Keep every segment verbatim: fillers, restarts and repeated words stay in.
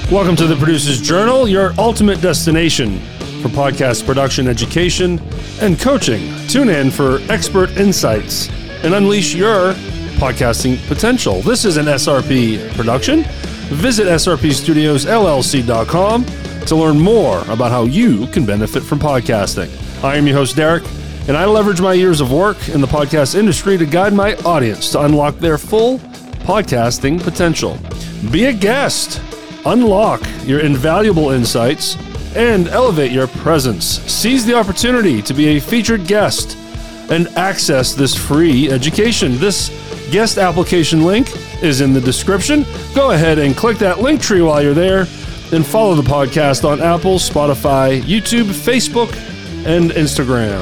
Welcome to the Producer's Journal, your ultimate destination for podcast production, education, and coaching. Tune in for expert insights and unleash your podcasting potential. This is an S R P production. Visit S R P Studios L L C dot com to learn more about how you can benefit from podcasting. I am your host, Derek, and I leverage my years of work in the podcast industry to guide my audience to unlock their full podcasting potential. Be a guest. Unlock your invaluable insights and elevate your presence. Seize the opportunity to be a featured guest and access this free education. This guest application link is in the description. Go ahead and click that link tree while you're there and follow the podcast on Apple, Spotify, YouTube, Facebook, and Instagram.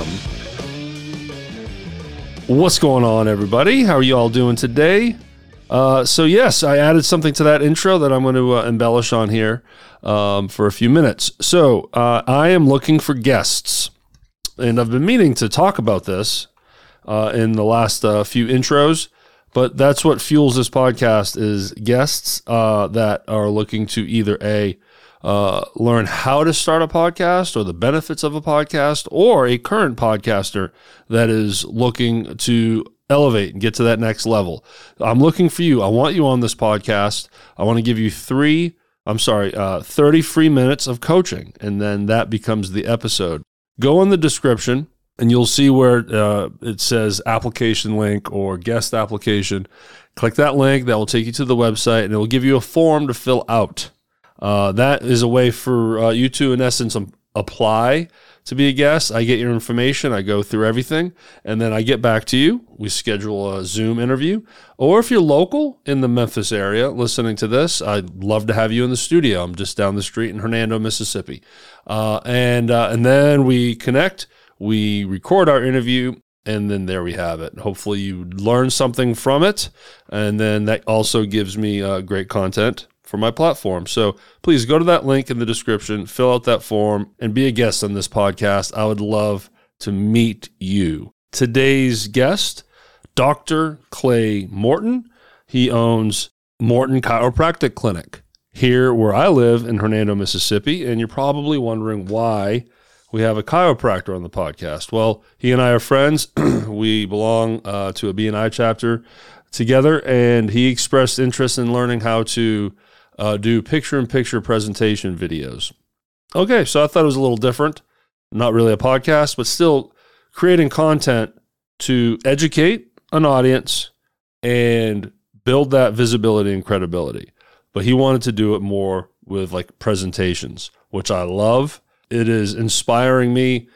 What's going on, everybody? How are you all doing today? Uh, so yes, I added something to that intro that I'm going to uh, embellish on here um, for a few minutes. So uh, I am looking for guests, and I've been meaning to talk about this uh, in the last uh, few intros, but that's what fuels this podcast is guests uh, that are looking to either a uh, learn how to start a podcast or the benefits of a podcast, or a current podcaster that is looking to elevate and get to that next level. I'm looking for you. I want you on this podcast. I want to give you three, I'm sorry, uh, thirty free minutes of coaching, and then that becomes the episode. Go in the description, and you'll see where uh, it says application link or guest application. Click that link. That will take you to the website, and it will give you a form to fill out. Uh, that is a way for uh, you to, in essence, um, apply to be a guest. I get your information, I go through everything, and then I get back to you. We schedule a Zoom interview. Or if you're local in the Memphis area listening to this, I'd love to have you in the studio. I'm just down the street in Hernando, Mississippi. Uh, and uh, and then we connect, we record our interview, and then there we have it. Hopefully you learn something from it, and then that also gives me uh, great content for my platform. So please go to that link in the description, fill out that form, and be a guest on this podcast. I would love to meet you. Today's guest, Doctor Clay Morton. He owns Morton Chiropractic Clinic here where I live in Hernando, Mississippi. And you're probably wondering why we have a chiropractor on the podcast. Well, he and I are friends. We belong uh, to a B and I chapter together, and he expressed interest in learning how to Uh, do picture-in-picture presentation videos. Okay, so I thought it was a little different. Not really a podcast, but still creating content to educate an audience and build that visibility and credibility. But he wanted to do it more with like presentations, which I love. It is inspiring me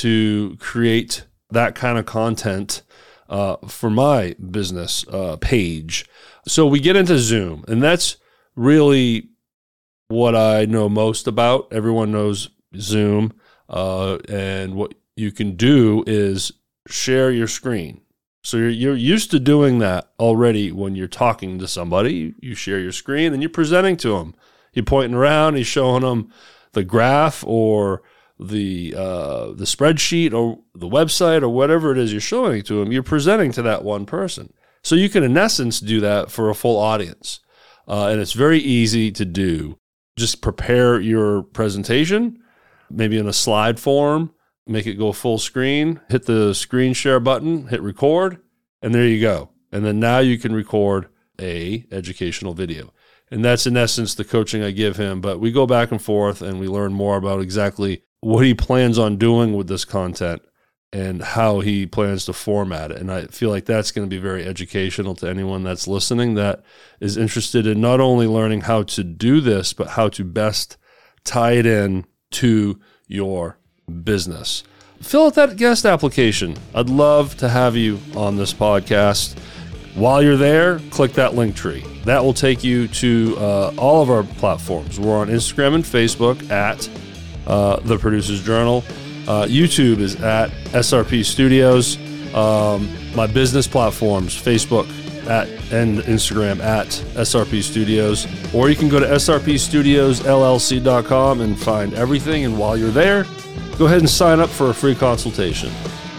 to create that kind of content uh, for my business uh, page. So we get into Zoom, and that's really what I know most about. Everyone knows Zoom, uh, and what you can do is share your screen. So you're, you're used to doing that already when you're talking to somebody. You share your screen and you're presenting to them. You're pointing around, you're showing them the graph or the uh, the spreadsheet or the website or whatever it is you're showing to them. You're presenting to that one person. So you can, in essence, do that for a full audience. Uh, and it's very easy to do. Just prepare your presentation, maybe in a slide form, make it go full screen, hit the screen share button, hit record, and there you go. And then now you can record a educational video. And that's in essence the coaching I give him. But we go back and forth and we learn more about exactly what he plans on doing with this content and how he plans to format it. And I feel like that's going to be very educational to anyone that's listening that is interested in not only learning how to do this, but how to best tie it in to your business. Fill out that guest application. I'd love to have you on this podcast. While you're there, click that link tree. That will take you to uh, all of our platforms. We're on Instagram and Facebook at uh, The Producer's Journal. Uh, YouTube is at S R P Studios. Um, my business platforms, Facebook at and Instagram at S R P Studios. Or you can go to S R P Studios L L C dot com and find everything. And while you're there, go ahead and sign up for a free consultation.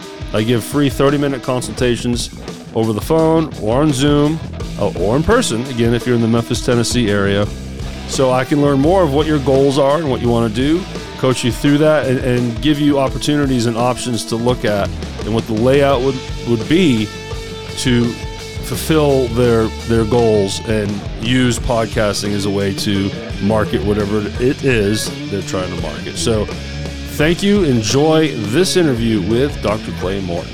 I give free thirty-minute consultations over the phone or on Zoom or in person, again, if you're in the Memphis, Tennessee area. so I can learn more of what your goals are and what you want to do, coach you through that, and, and give you opportunities and options to look at and what the layout would, would be to fulfill their their goals and use podcasting as a way to market whatever it is they're trying to market. So thank you. Enjoy this interview with Doctor Clay Morton.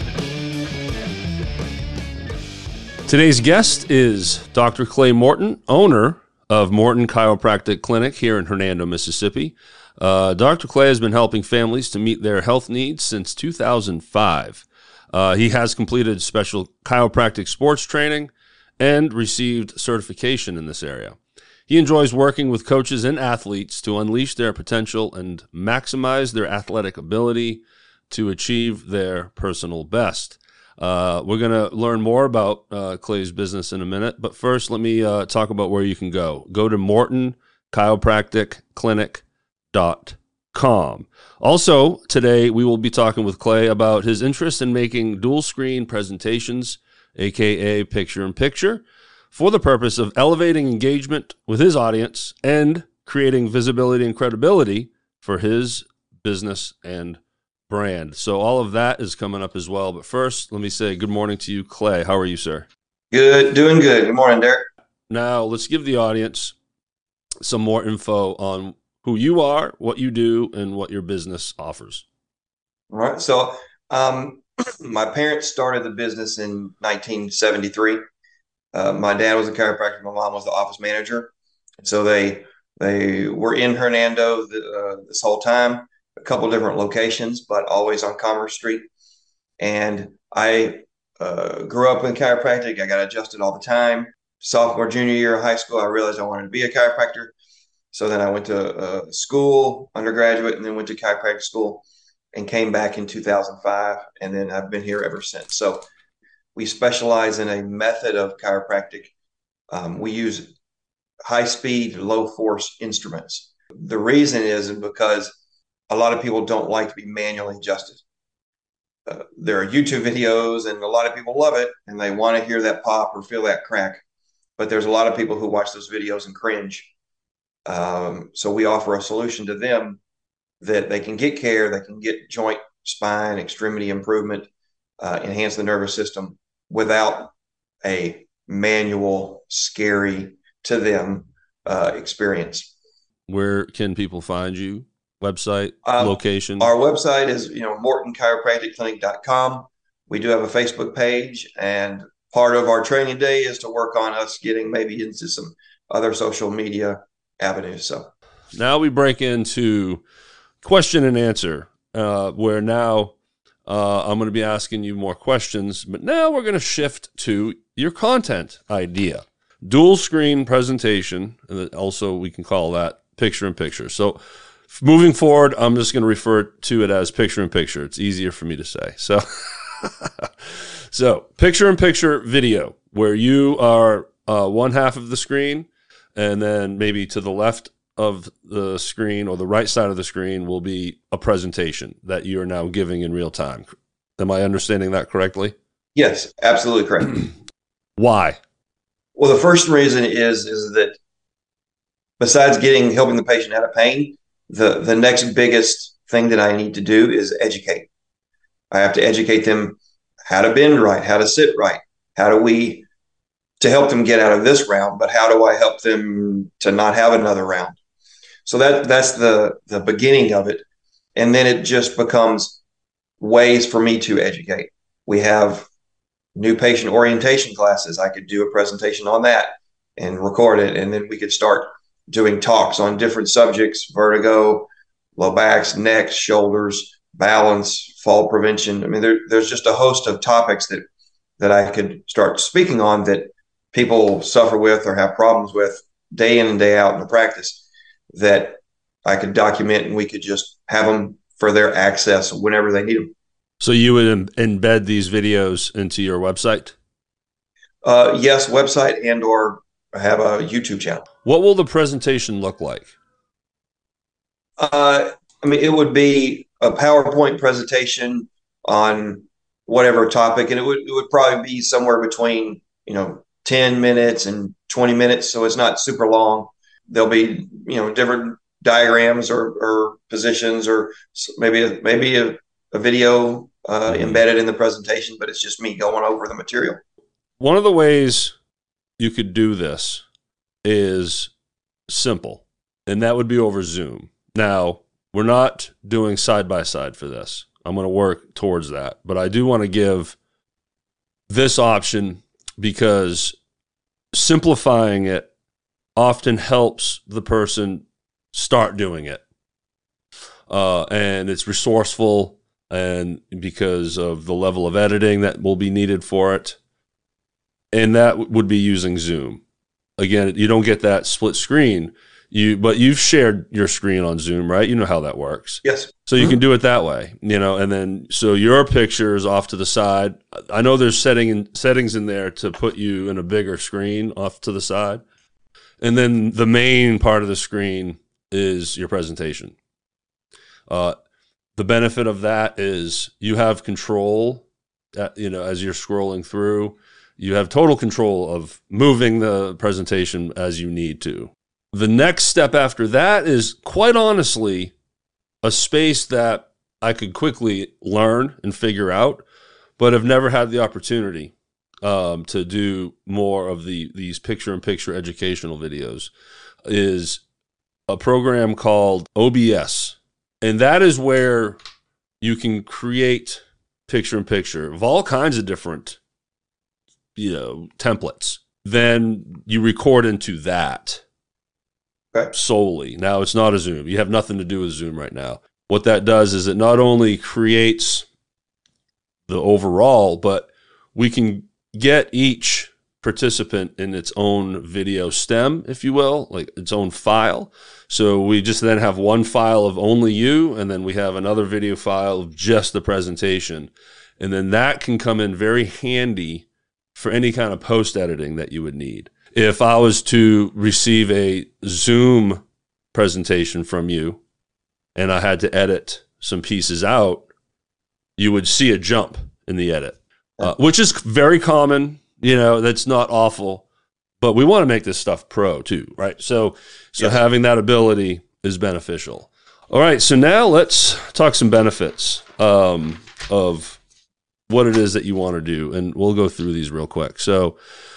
Today's guest is Doctor Clay Morton, owner of Morton Chiropractic Clinic here in Hernando, Mississippi. Uh, Doctor Clay has been helping families to meet their health needs since two thousand five. Uh, he has completed special chiropractic sports training and received certification in this area. He enjoys working with coaches and athletes to unleash their potential and maximize their athletic ability to achieve their personal best. Uh, we're going to learn more about uh, Clay's business in a minute, but first let me uh, talk about where you can go. Go to morton chiropractic clinic dot com. Also, today we will be talking with Clay about his interest in making dual screen presentations, aka picture-in-picture, for the purpose of elevating engagement with his audience and creating visibility and credibility for his business and brand. So all of that is coming up as well. But first, let me say good morning to you, Clay. How are you, sir? Good, doing good. Good morning, Derek. Now, let's give the audience some more info on who you are, what you do, and what your business offers. All right. So um, my parents started the business in nineteen seventy-three. Uh, my dad was a chiropractor. My mom was the office manager. So they they were in Hernando the, uh, this whole time, a couple different locations, but always on Commerce Street. And I uh, grew up in chiropractic. I got adjusted all the time. Sophomore, junior year of high school, I realized I wanted to be a chiropractor. So then I went to uh, school, undergraduate, and then went to chiropractic school and came back in two thousand five. And then I've been here ever since. So we specialize in a method of chiropractic. Um, we use high-speed, low-force instruments. The reason is because a lot of people don't like to be manually adjusted. Uh, there are YouTube videos, and a lot of people love it, and they want to hear that pop or feel that crack. But there's a lot of people who watch those videos and cringe. Um, so we offer a solution to them that they can get care, they can get joint, spine, extremity improvement, uh, enhance the nervous system without a manual, scary to them uh, experience. Where can people find you? Website, um, location? Our website is, you know, morton chiropractic clinic dot com. We do have a Facebook page, and part of our training day is to work on us getting maybe into some other social media avenues. So now we break into question and answer, uh, where now uh, I'm going to be asking you more questions, but now we're going to shift to your content idea. Dual screen presentation, and also we can call that picture in picture. So moving forward, I'm just going to refer to it as picture in picture. It's easier for me to say. So, so picture in picture video, where you are uh, one half of the screen, and then maybe to the left of the screen or the right side of the screen will be a presentation that you're now giving in real time. Am I understanding that correctly? Yes, absolutely correct. Why? Well, the first reason is is that besides getting helping the patient out of pain, the the next biggest thing that I need to do is educate. I have to educate them how to bend right, how to sit right, how do we to help them get out of this round, but how do I help them to not have another round? So that that's the the beginning of it. And then it just becomes ways for me to educate. We have new patient orientation classes. I could do a presentation on that and record it. And then we could start doing talks on different subjects: vertigo, low backs, necks, shoulders, balance, fall prevention. I mean, there, there's just a host of topics that that I could start speaking on that people suffer with or have problems with day in and day out in the practice, that I could document, and we could just have them for their access whenever they need them. So you would em- embed these videos into your website? Uh, yes, website and or have a YouTube channel. What will the presentation look like? Uh, I mean, it would be a PowerPoint presentation on whatever topic, and it would it would probably be somewhere between, you know, ten minutes and twenty minutes, so it's not super long. there'll be, you know, different diagrams or, or positions or maybe a, maybe a, a video uh, mm-hmm. embedded in the presentation, but it's just me going over the material. One of the ways you could do this is simple, and that would be over Zoom. Now, we're not doing side-by-side for this. I'm going to work towards that, but I do want to give this option because simplifying it often helps the person start doing it. Uh, and it's resourceful, and because of the level of editing that will be needed for it. And that would be using Zoom. Again, you don't get that split screen, you but you've shared your screen on Zoom, right? You know how that works. Yes. So you mm-hmm. can do it that way, you know, and then so your picture is off to the side. I know there's setting in, settings in there to put you in a bigger screen off to the side. And then the main part of the screen is your presentation. Uh, the benefit of that is you have control, at, you know, as you're scrolling through. You have total control of moving the presentation as you need to. The next step after that is, quite honestly, a space that I could quickly learn and figure out, but have never had the opportunity um, to do more of the these picture-in-picture educational videos, is a program called O B S. And that is where you can create picture-in-picture of all kinds of different you know, templates. Then you record into that okay. solely. Now, it's not a Zoom. You have nothing to do with Zoom right now. What that does is it not only creates the overall, but we can get each participant in its own video stem, if you will, like its own file. So we just then have one file of only you, and then we have another video file of just the presentation. And then that can come in very handy for any kind of post editing that you would need. If I was to receive a Zoom presentation from you and I had to edit some pieces out, you would see a jump in the edit, uh, which is very common. You know, that's not awful, but we want to make this stuff pro too, right? So, so yes. having that ability is beneficial. All right, so now let's talk some benefits um, of what it is that you want to do, and we'll go through these real quick. So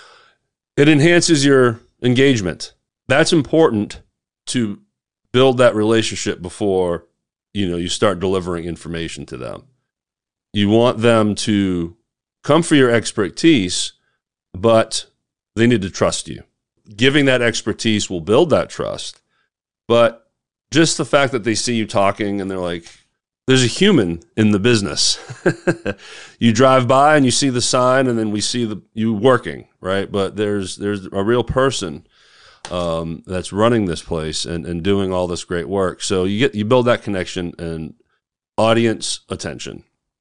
it enhances your engagement. That's important to build that relationship before, you know, you start delivering information to them. You want them to come for your expertise, but they need to trust you. Giving that expertise will build that trust, but just the fact that they see you talking and they're like, there's a human in the business. You drive by and you see the sign, and then we see the you working, right? But there's there's a real person um, that's running this place and, and doing all this great work. So you get you build that connection and audience attention.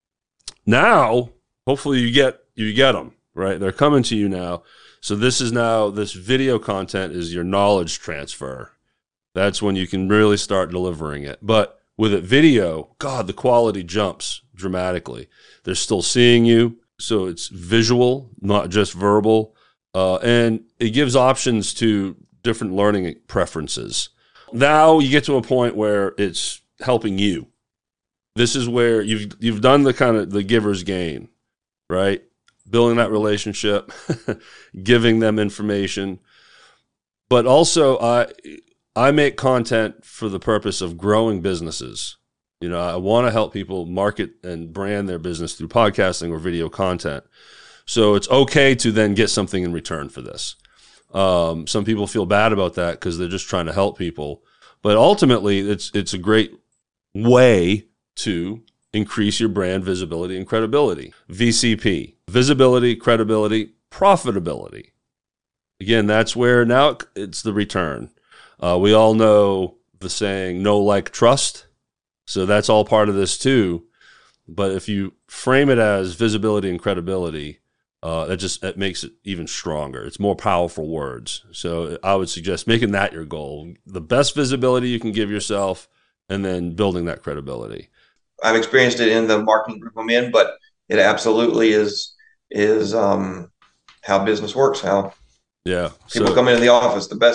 Now, hopefully, you get you get them, right? They're coming to you now. So this is now this video content is your knowledge transfer. That's when you can really start delivering it, but with it video, God, the quality jumps dramatically. They're still seeing you, so it's visual, not just verbal, uh, and it gives options to different learning preferences. Now you get to a point where it's helping you. This is where you've you've done the kind of the giver's gain, right? Building that relationship, giving them information, but also I. I make content for the purpose of growing businesses. You know, I want to help people market and brand their business through podcasting or video content. So it's okay to then get something in return for this. Um, some people feel bad about that because they're just trying to help people. But ultimately, it's it's a great way to increase your brand visibility and credibility. V C P, visibility, credibility, profitability. Again, that's where now it's the return. Uh, we all know the saying, know, like, trust. So that's all part of this too. But if you frame it as visibility and credibility, uh, that just it makes it even stronger. It's more powerful words. So I would suggest making that your goal. The best visibility you can give yourself, and then building that credibility. I've experienced it in the marketing group I'm in, but it absolutely is is um, how business works. How yeah people so, come into the office. The best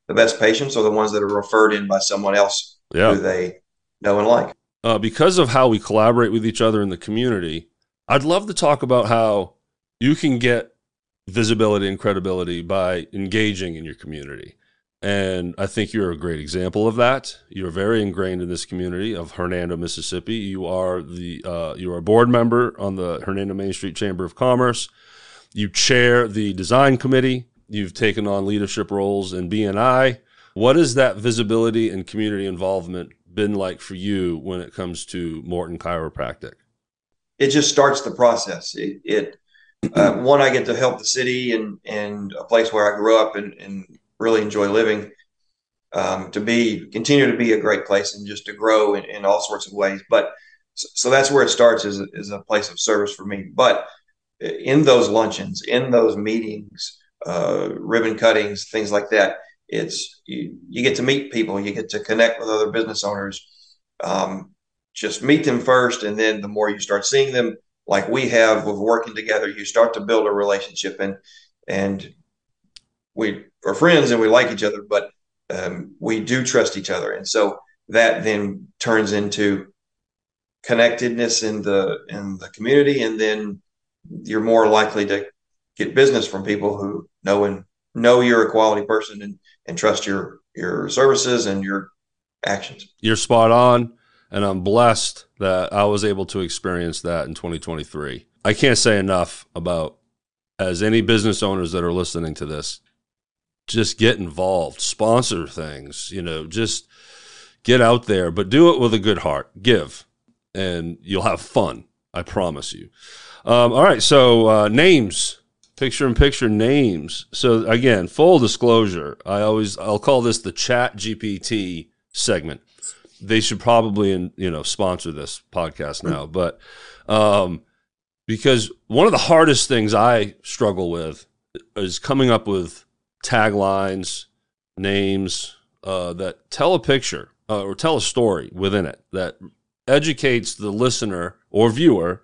the best patients are the ones that are referred in by someone else Yeah. who they know and like. Uh, because of how we collaborate with each other in the community, I'd love to talk about how you can get visibility and credibility by engaging in your community. And I think you're a great example of that. You're very ingrained in this community of Hernando, Mississippi. You are the uh, you are a board member on the Hernando Main Street Chamber of Commerce. You chair the design committee. You've taken on leadership roles in B and I. What has that visibility and community involvement been like for you when it comes to Morton Chiropractic? It just starts the process. It, it uh, one, I get to help the city and and a place where I grew up and, and really enjoy living, um, to be continue to be a great place and just to grow in, in all sorts of ways. But so, so that's where it starts, is is a place of service for me. But in those luncheons, in those meetings, uh, ribbon cuttings, things like that, it's you, you get to meet people, you get to connect with other business owners. Um, just meet them first, and then the more you start seeing them, like we have with working together, you start to build a relationship, and and we are friends and we like each other, but um, we do trust each other, and so that then turns into connectedness in the in the community, and then you're more likely to get business from people who know and know you're a quality person and and trust your your services and your actions. You're spot on. And I'm blessed that I was able to experience that in twenty twenty-three. I can't say enough about, as any business owners that are listening to this, just get involved, sponsor things, you know, just get out there, but do it with a good heart. Give, and you'll have fun. I promise you. Um, all right. So uh, names, picture in picture names. So again, full disclosure, I always, I'll call this the Chat G P T segment. They should probably, you know, sponsor this podcast now, but um, because one of the hardest things I struggle with is coming up with taglines, names uh, that tell a picture uh, or tell a story within it that educates the listener or viewer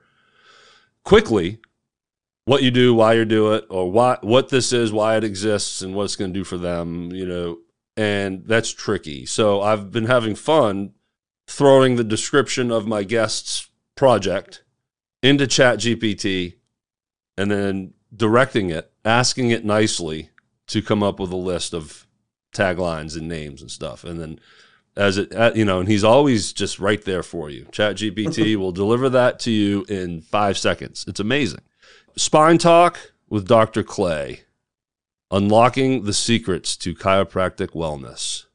quickly what you do, why you do it, or why what this is, why it exists, and what it's going to do for them, you know. And that's tricky. So I've been having fun throwing the description of my guest's project into Chat G P T and then directing it, asking it nicely to come up with a list of taglines and names and stuff. And then as it, you know, and he's always just right there for you. Chat G P T will deliver that to you in five seconds. It's amazing. Spine Talk with Doctor Clay. Unlocking the secrets to chiropractic wellness.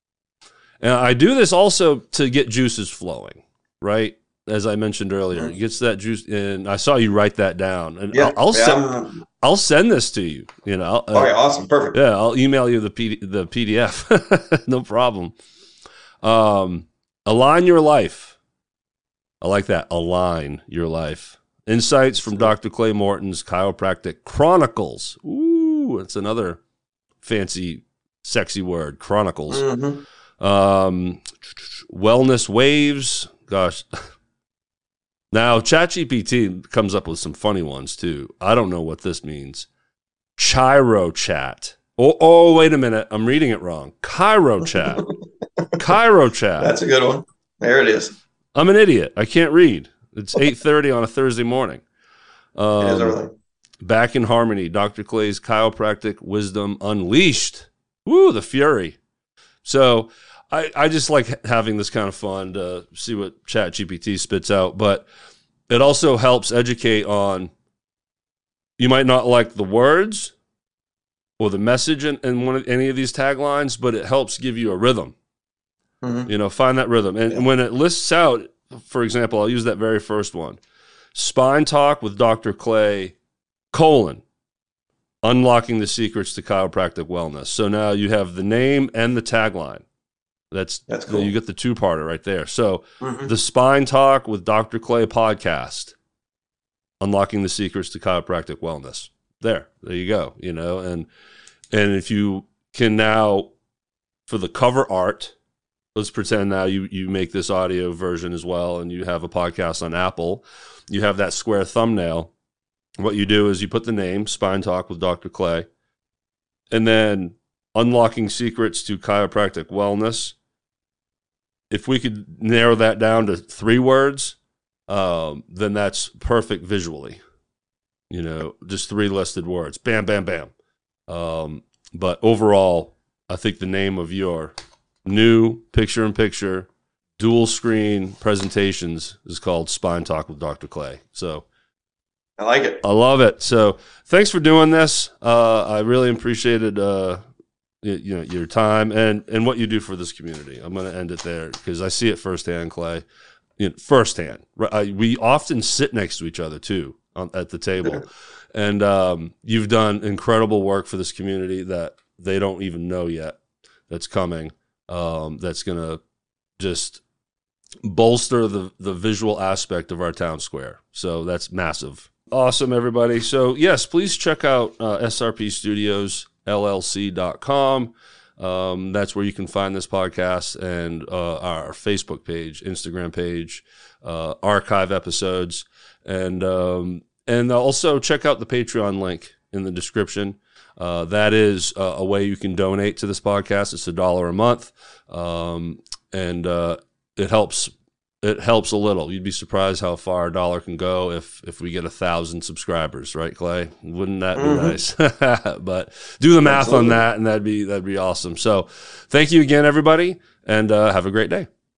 And I do this also to get juices flowing, right? As I mentioned earlier, it gets that juice. And I saw you write that down. And Yeah, I'll, I'll, yeah, send, I'm- I'll send this to you. You know. Uh, okay, awesome, perfect. Yeah, I'll email you the P D, the P D F. No problem. Um, align your life. I like that. Align your life. Insights from Doctor Clay Morton's Chiropractic Chronicles. Ooh, it's another fancy, sexy word. Chronicles. Mm-hmm. Um, wellness waves. Gosh. Now, ChatGPT comes up with some funny ones, too. I don't know what this means. Chiro chat. Oh, oh, wait a minute. I'm reading it wrong. Chiro chat. Chiro chat. That's a good one. There it is. I'm an idiot. I can't read. It's eight thirty on a Thursday morning. Um, It is early. Back in Harmony, Doctor Clay's Chiropractic Wisdom Unleashed. Woo, the fury. So I, I just like having this kind of fun to see what ChatGPT spits out, but it also helps educate on, you might not like the words or the message in, in one of any of these taglines, but it helps give you a rhythm. Mm-hmm. You know, find that rhythm. And, Yeah. and when it lists out, for example, I'll use that very first one. Spine Talk with Doctor Clay, colon, unlocking the secrets to chiropractic wellness. So now you have the name and the tagline. That's, That's cool. You get the two-parter right there. So Mm-hmm. the Spine Talk with Doctor Clay podcast, unlocking the secrets to chiropractic wellness. There, there you go. You know, and and if you can now, for the cover art, let's pretend now you, you make this audio version as well, and you have a podcast on Apple. You have that square thumbnail. What you do is you put the name, Spine Talk with Doctor Clay, and then Unlocking Secrets to Chiropractic Wellness. If we could narrow that down to three words, um, then that's perfect visually. You know, just three listed words. Bam, bam, bam. Um, but overall, I think the name of your new picture-in-picture dual screen presentations is called Spine Talk with Doctor Clay. So I like it. I love it. So thanks for doing this. Uh, I really appreciated uh, you, you know your time and, and what you do for this community. I'm going to end it there because I see it firsthand, Clay. You know, firsthand. I, we often sit next to each other too on, at the table, and um, you've done incredible work for this community that they don't even know yet. That's coming. Um, that's going to just bolster the, the visual aspect of our town square. So that's massive. Awesome, everybody. So, yes, please check out uh, S R P Studios L L C dot com. Um, that's where you can find this podcast and uh, our Facebook page, Instagram page, uh, archive episodes. And, um, and also check out the Patreon link in the description. Uh, that is uh, a way you can donate to this podcast. It's a dollar a month, um, and uh, it helps. It helps a little. You'd be surprised how far a dollar can go if if we get a thousand subscribers, right, Clay? Wouldn't that be mm-hmm. nice? But do the math Absolutely. on that, and that'd be that'd be awesome. So, thank you again, everybody, and uh, have a great day.